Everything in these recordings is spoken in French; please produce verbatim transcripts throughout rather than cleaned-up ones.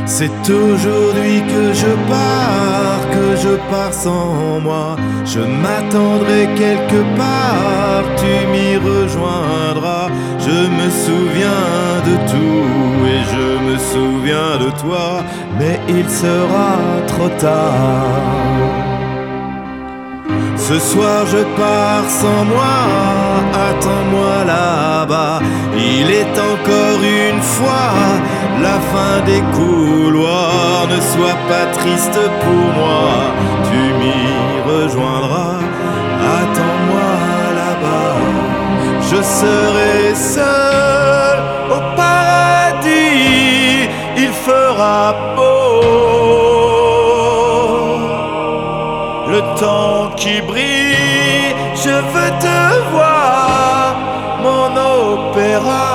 C'est aujourd'hui que je pars, que je pars sans moi. Je m'attendrai quelque part, tu m'y rejoindras. Je me souviens de tout et je me souviens de toi, mais il sera trop tard. Ce soir je pars sans moi, attends-moi là-bas. Il est encore une fois la fin des couloirs. Ne sois pas triste pour moi, tu m'y rejoindras. Attends-moi là-bas. Je serai seul au paradis, il fera beau. Le temps qui brille, je veux te voir, mon opéra.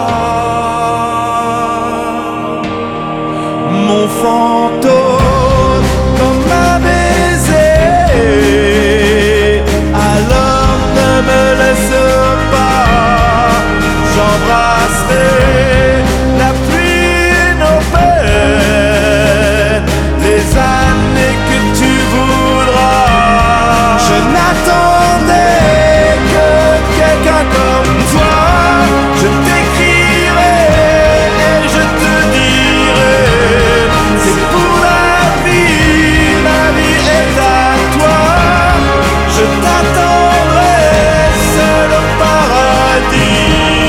Mon fantôme comme un baiser, alors ne me laisse pas. J'embrasserai la pluie et nos peines, les années que tu voudras. Je n'attendais que quelqu'un comme toi. Je t'écrirai et je te dirai, c'est pour la vie, la vie est à toi. Je t'attendrai seul au paradis.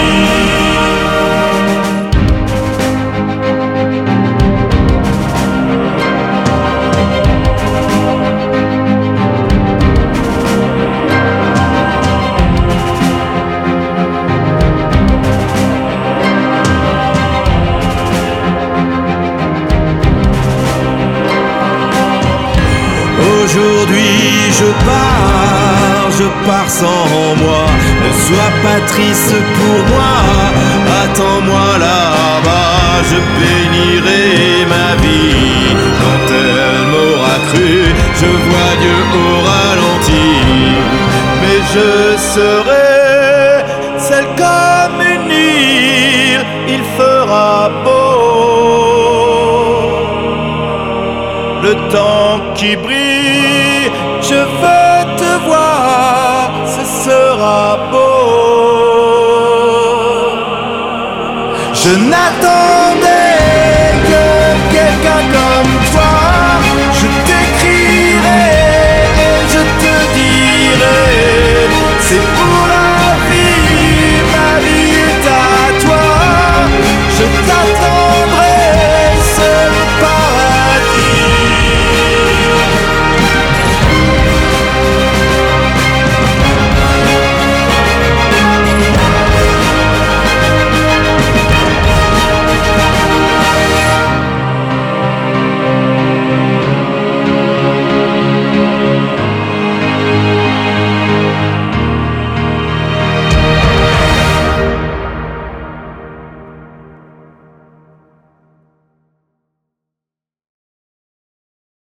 Aujourd'hui je pars, je pars sans moi. Ne sois pas triste pour moi, attends-moi là-bas. Je bénirai ma vie quand elle m'aura cru. Je vois Dieu au ralenti, mais je serai celle comme une île, il fera beau. Le temps qui brille, je veux te voir, ce sera beau. Je n'attendais que quelqu'un comme